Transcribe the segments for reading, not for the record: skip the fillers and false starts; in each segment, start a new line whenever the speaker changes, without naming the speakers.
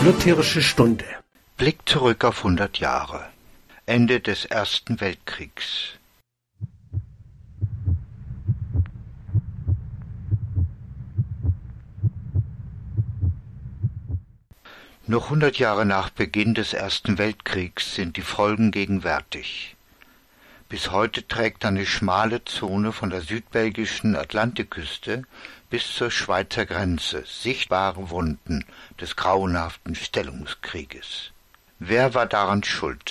Lutherische Stunde.
Blick zurück auf 100 Jahre. Ende des Ersten Weltkriegs. Noch 100 Jahre nach Beginn des Ersten Weltkriegs sind die Folgen gegenwärtig. Bis heute trägt eine schmale Zone von der südbelgischen Atlantikküste bis zur Schweizer Grenze sichtbare Wunden des grauenhaften Stellungskrieges. Wer war daran schuld?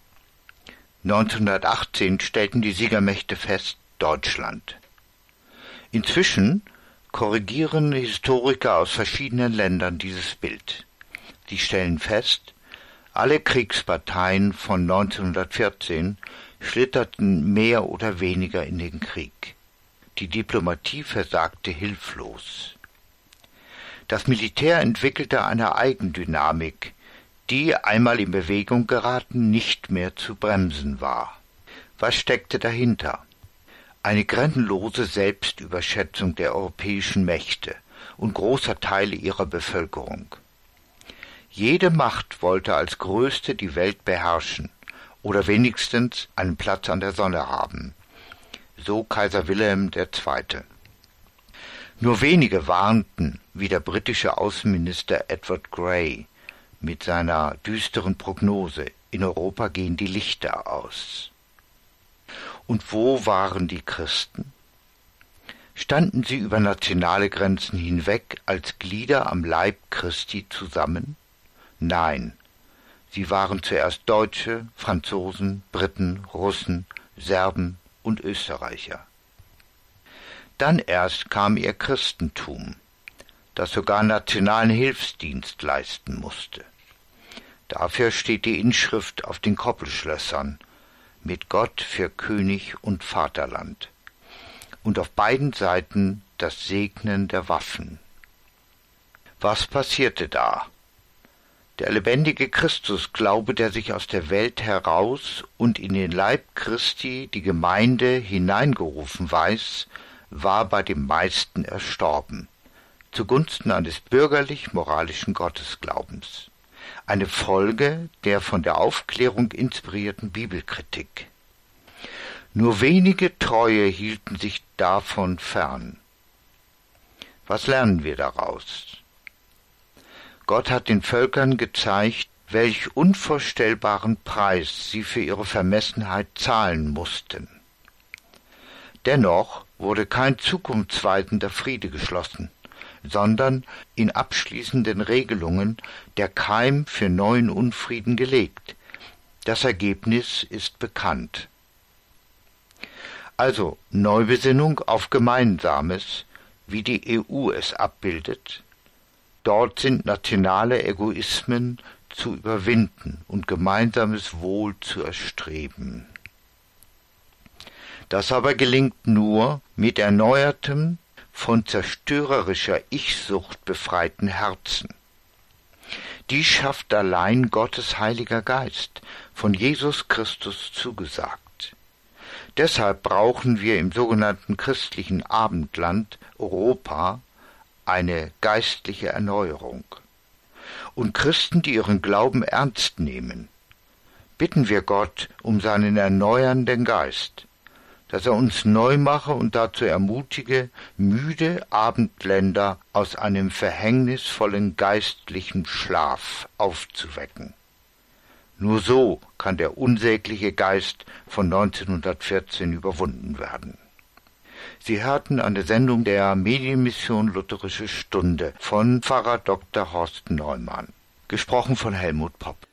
1918 stellten die Siegermächte fest, Deutschland. Inzwischen korrigieren Historiker aus verschiedenen Ländern dieses Bild. Sie stellen fest, alle Kriegsparteien von 1914 schlitterten mehr oder weniger in den Krieg. Die Diplomatie versagte hilflos. Das Militär entwickelte eine Eigendynamik, die, einmal in Bewegung geraten, nicht mehr zu bremsen war. Was steckte dahinter? Eine grenzenlose Selbstüberschätzung der europäischen Mächte und großer Teile ihrer Bevölkerung. Jede Macht wollte als größte die Welt beherrschen oder wenigstens einen Platz an der Sonne haben. So Kaiser Wilhelm II. Nur wenige warnten, wie der britische Außenminister Edward Grey mit seiner düsteren Prognose: In Europa gehen die Lichter aus. Und wo waren die Christen? Standen sie über nationale Grenzen hinweg als Glieder am Leib Christi zusammen? Nein, sie waren zuerst Deutsche, Franzosen, Briten, Russen, Serben und Österreicher. Dann erst kam ihr Christentum, das sogar nationalen Hilfsdienst leisten musste. Dafür steht die Inschrift auf den Koppelschlössern: Mit Gott für König und Vaterland. Und auf beiden Seiten das Segnen der Waffen. Was passierte da? Der lebendige Christusglaube, der sich aus der Welt heraus und in den Leib Christi, die Gemeinde, hineingerufen weiß, war bei den meisten erstorben, zugunsten eines bürgerlich-moralischen Gottesglaubens. Eine Folge der von der Aufklärung inspirierten Bibelkritik. Nur wenige Treue hielten sich davon fern. Was lernen wir daraus? Gott hat den Völkern gezeigt, welch unvorstellbaren Preis sie für ihre Vermessenheit zahlen mussten. Dennoch wurde kein zukunftsweisender Friede geschlossen, sondern in abschließenden Regelungen der Keim für neuen Unfrieden gelegt. Das Ergebnis ist bekannt. Also Neubesinnung auf Gemeinsames, wie die EU es abbildet. Dort sind nationale Egoismen zu überwinden und gemeinsames Wohl zu erstreben. Das aber gelingt nur mit erneuertem, von zerstörerischer Ich-Sucht befreiten Herzen. Die schafft allein Gottes Heiliger Geist, von Jesus Christus zugesagt. Deshalb brauchen wir im sogenannten christlichen Abendland Europa eine geistliche Erneuerung. Und Christen, die ihren Glauben ernst nehmen, bitten wir Gott um seinen erneuernden Geist, dass er uns neu mache und dazu ermutige, müde Abendländer aus einem verhängnisvollen geistlichen Schlaf aufzuwecken. Nur so kann der unsägliche Geist von 1914 überwunden werden. Sie hörten eine Sendung der Medienmission Lutherische Stunde von Pfarrer Dr. Horst Neumann, gesprochen von Helmut Popp.